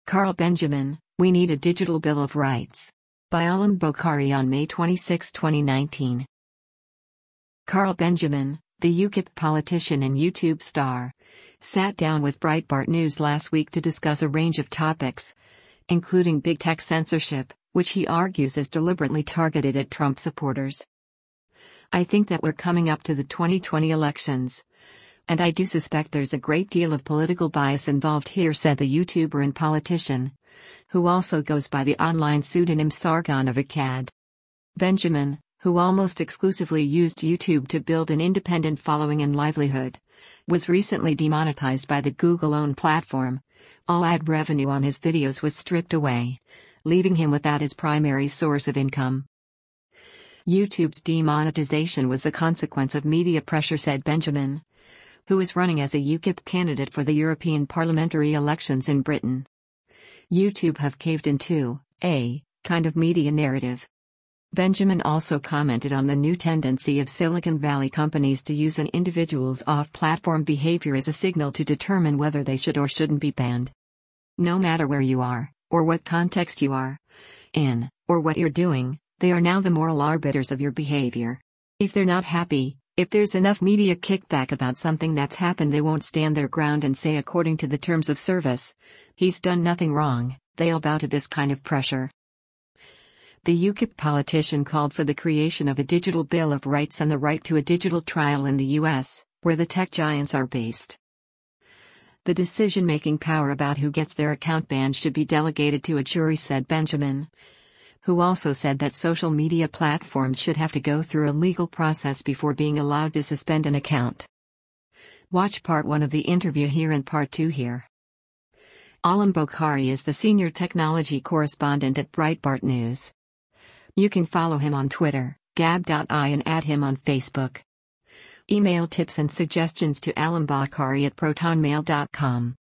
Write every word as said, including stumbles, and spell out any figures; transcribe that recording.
Carl Benjamin, We Need a Digital Bill of Rights. By Alam Bokhari on May twenty-sixth, twenty nineteen. Carl Benjamin, the UKIP politician and YouTube star, sat down with Breitbart News last week to discuss a range of topics, including big tech censorship, which he argues is deliberately targeted at Trump supporters. "I think that we're coming up to the twenty twenty elections, and I do suspect there's a great deal of political bias involved here," said the YouTuber and politician, who also goes by the online pseudonym Sargon of Akkad. Benjamin, who almost exclusively used YouTube to build an independent following and livelihood, was recently demonetized by the Google-owned platform. All ad revenue on his videos was stripped away, leaving him without his primary source of income. YouTube's demonetization was the consequence of media pressure, said Benjamin, who is running as a UKIP candidate for the European parliamentary elections in Britain. YouTube have caved into a kind of media narrative. Benjamin also commented on the new tendency of Silicon Valley companies to use an individual's off-platform behavior as a signal to determine whether they should or shouldn't be banned. No matter where you are, or what context you are in, or what you're doing, they are now the moral arbiters of your behavior. If they're not happy, if there's enough media kickback about something that's happened, they won't stand their ground and say, according to the terms of service, he's done nothing wrong. They'll bow to this kind of pressure. The UKIP politician called for the creation of a digital bill of rights and the right to a digital trial in the U S, where the tech giants are based. The decision-making power about who gets their account banned should be delegated to a jury, said Benjamin, who also said that social media platforms should have to go through a legal process before being allowed to suspend an account. Watch part one of the interview here and part two here. Alam Bokhari is the senior technology correspondent at Breitbart News. You can follow him on Twitter, gab dot I, and add him on Facebook. Email tips and suggestions to alambokhari at protonmail dot com.